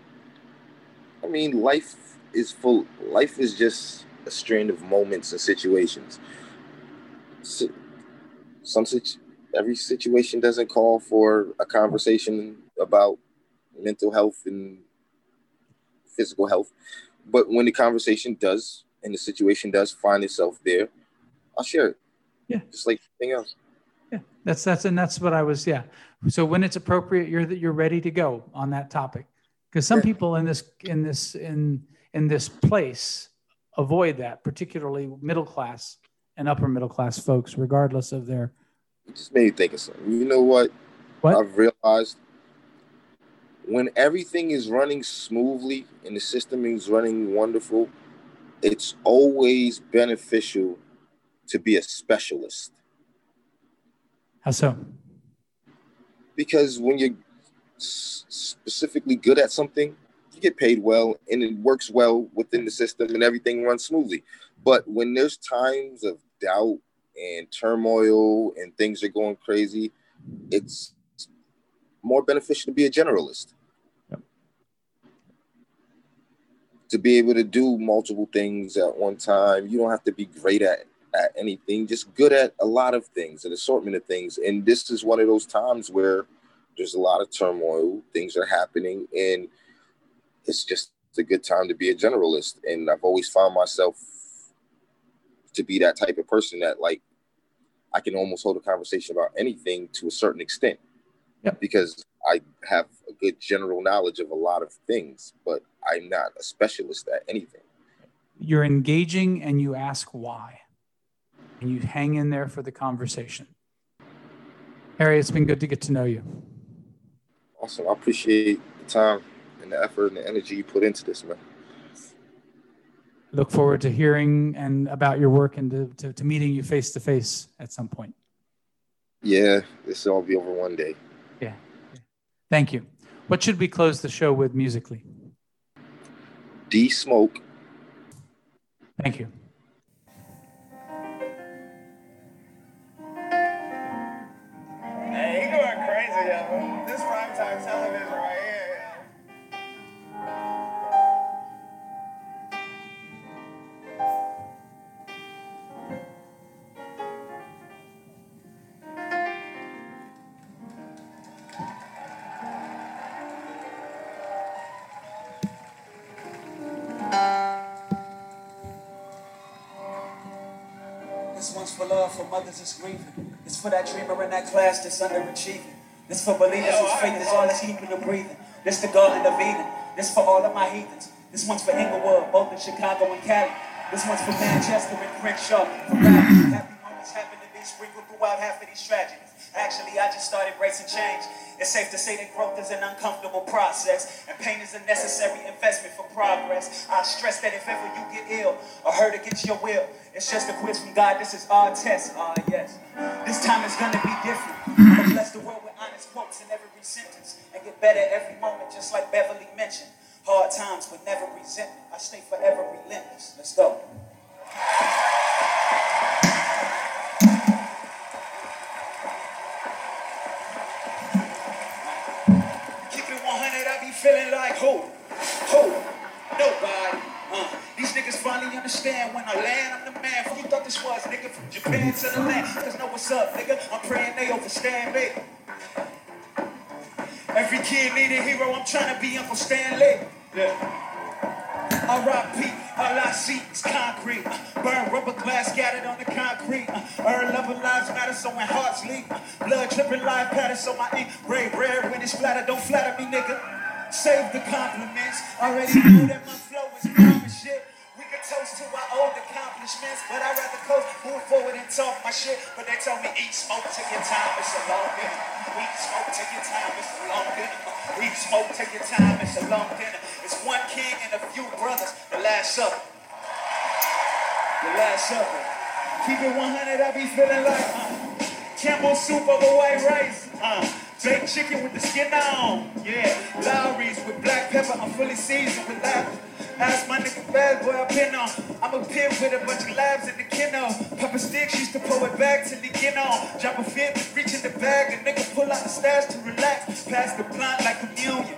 I mean, life is full. Life is just a string of moments and situations. So, some situ- every situation doesn't call for a conversation about mental health and physical health, but when the conversation does and the situation does find itself there, I'll share it. Yeah, just like anything else. Yeah, that's that's and that's what I was. Yeah. So when it's appropriate, you're that you're ready to go on that topic. Because some people in this in this in in this place avoid that, particularly middle class and upper middle class folks, regardless of their. It just made me think of something. You know what? What? I've realized when everything is running smoothly and the system is running wonderful, it's always beneficial to be a specialist. How so? Because when you're specifically good at something, you get paid well and it works well within the system and everything runs smoothly. But when there's times of doubt and turmoil and things are going crazy, it's more beneficial to be a generalist. Yep. To be able to do multiple things at one time. You don't have to be great at, at anything, just good at a lot of things, an assortment of things. And this is one of those times where there's a lot of turmoil, things are happening, and it's just a good time to be a generalist. And I've always found myself to be that type of person that, like, I can almost hold a conversation about anything to a certain extent. Yep. Because I have a good general knowledge of a lot of things, but I'm not a specialist at anything. You're engaging and you ask why, and you hang in there for the conversation. Harry, it's been good to get to know you. Awesome. I appreciate the time and the effort and the energy you put into this, man. Look forward to hearing and about your work and to, to, to meeting you face to face at some point. Yeah, this will all be over one day. Yeah. yeah. Thank you. What should we close the show with musically? D-Smoke. Thank you. Hey, you going crazy, yo. This primetime television right here, yo. This one's for love, for mothers that's grieving. It's for that dreamer in that class that's underachieving. This for believers whose faith is all that's keeping them breathing. This the Garden of Eden. This for all of my heathens. This one's for Inglewood, both in Chicago and Cali. This one's for Manchester and Crenshaw. For Raleigh, happy moments happen to be sprinkled throughout half of these tragedies. Actually, I just started embracing change. It's safe to say that growth is an uncomfortable process, and pain is a necessary investment for progress. I stress that if ever you get ill or hurt against your will, it's just a quiz from God. This is our test. Ah, uh, yes. This time is gonna be different. I'm gonna bless the world with honest quotes in every sentence and get better every moment, just like Beverly mentioned. Hard times, but never resentment. I stay forever relentless. Let's go. Feeling like hope, hope, nobody. Uh, these niggas finally understand when I land, I'm the man. Who you thought this was, nigga? From Japan to the land. Cause know what's up, nigga. I'm praying they overstand me. Every kid kid need a hero, I'm trying to be Uncle Stanley. Yeah. R I P, all I see is concrete. Uh, burn rubber glass scattered on the concrete. Uh, Earn loving lives matter, so when hearts leak. Uh, blood dripping live pattern, so my ink ray rare when it's flatter. Don't flatter me, nigga. Save the compliments. Already know that my flow is calm and shit. We could toast to our old accomplishments, but I'd rather coast, move forward and talk my shit. But they told me eat smoke, take your time, it's a long dinner. Eat smoke, take your time, it's a long dinner. Eat smoke, take your time, it's a long dinner. It's one king and a few brothers, the last supper. The last supper. Keep it one hundred, I be feeling like uh, Campbell soup over white rice. Uh, baked chicken with the skin on. Yeah, Lowry's with black pepper, I'm fully seasoned with laughter. Ask my nigga bad boy I pin on. I'm a pin with a bunch of labs in the kino. Papa Sticks used to pull it back till he get on. Drop a fit, reach in the bag, a nigga pull out the stash to relax. Pass the blunt like communion.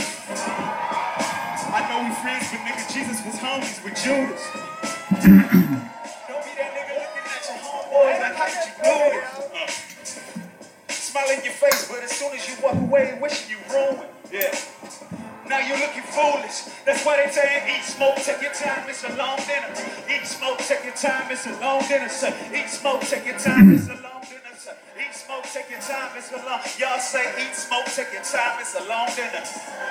I know we friends, but nigga Jesus was homies with Judas. Don't be that nigga looking at your homeboys like how did you do it? Uh. Smile in your face, but as soon as you walk away, wishing you ruined. Yeah. Now you're looking foolish. That's why they say eat smoke, take your time, it's a long dinner. Eat smoke, take your time, it's a long dinner, sir. Eat smoke, take your time, it's a long dinner, sir. Eat smoke, take your time, it's a long. Y'all say eat smoke, take your time, it's a long dinner.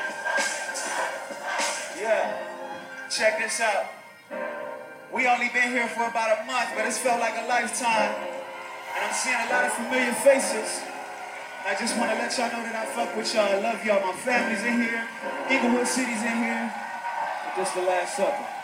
Yeah. Check this out. We only been here for about a month, but it's felt like a lifetime. And I'm seeing a lot of familiar faces. I just want to let y'all know that I fuck with y'all. I love y'all. My family's in here. Inglewood City's in here. Just the last supper.